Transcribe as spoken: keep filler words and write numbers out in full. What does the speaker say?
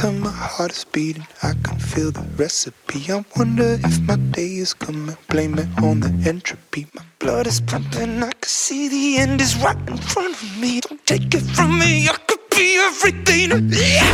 time my heart is beating, I can feel the recipe. I wonder if my day is coming, blame it on the entropy. My blood is pumping, I can see the end is right in front of me. Don't take it from me, I could be everything. Yeah!